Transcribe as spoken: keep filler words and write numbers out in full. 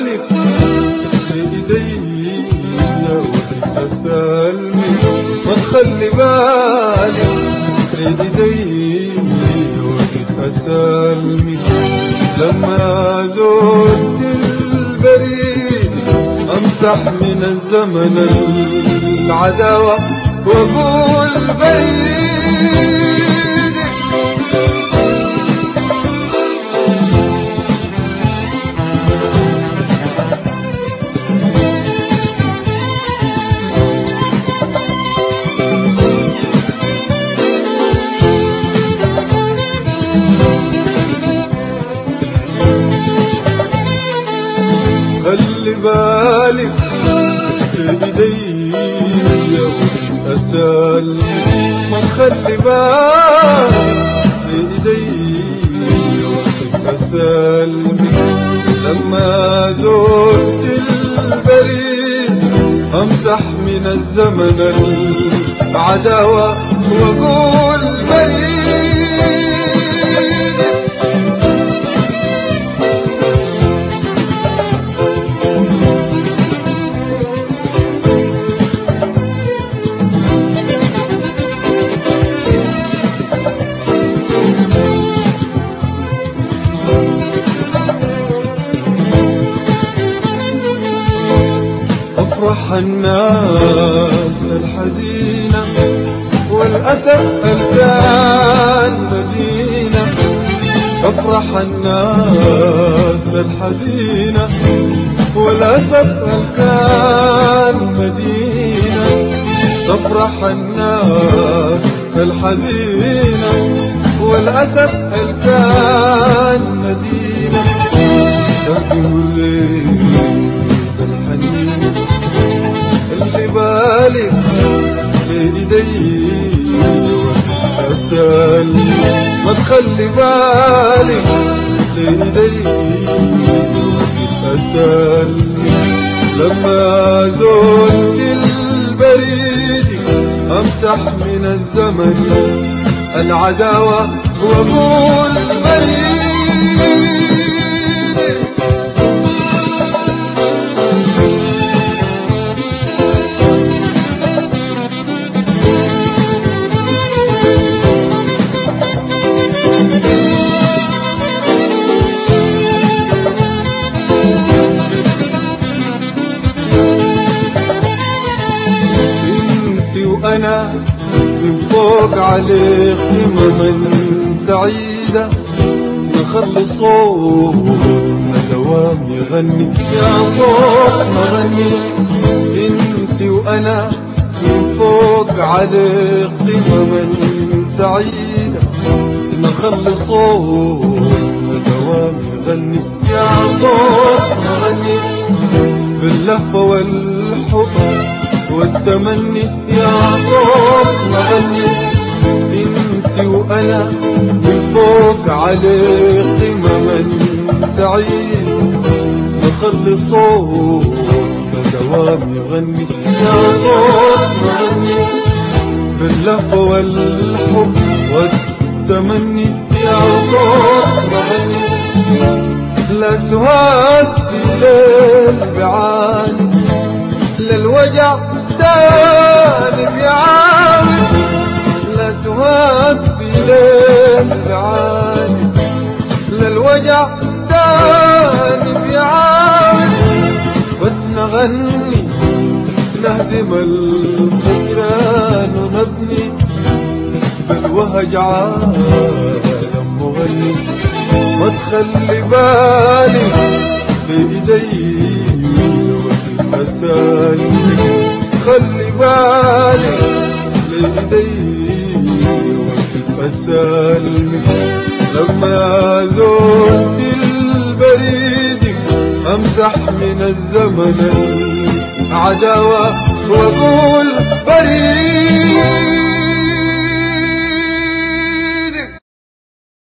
بالك لإيديا وتسألني ما تخلي بالك لإيديا وتسألني لما زرت البريد أمسح من الزمن العداوة وأقول بريد خلي بالك لإيديا وتسألني ما تخلي بالك لإيديا وتسألني لما زرت البريد أمسح من الزمن العداوة وأقول بريد أفرح الناس الحزينة والأسف الكان مدينة أفرح الناس الحزينة والأسف الكان مدينة تفرح الناس الحزينة والأسف الكان مدينة تقول اللي بالك لإيديا وتسألني ما تخلي بالك لإيديا وتسألني لما زرت البريد أمسح من الزمن العداوة وأقول بريد أنا من فوق عليك قمم سعيدة نخلي صوتنا دوام يغني يا صوت مغني انت وأنا من فوق عليك قمم سعيدة نخلي صوتنا دوام يغني يا صوت مغني باللهفة والحب والتمني يا صوت مغني انت وانا من فوق عليك قمما سعيد نخلي صوتنا دوام يغني يا صوت مغني باللهفة والحب والتمني يا صوت مغني لا سهاد في ليل بعاني للوجع تاني بيعاود لا سهاد في ليل بعاني للوجع تاني بيعاود بس نغني نهدم الخيران ونبني بالوهج عالم مغني ما تخلي بالي بإيديا وتسألني خلي بالك لإيديا وتسألني لما زرت البريد أمسح من الزمن العداوة وأقول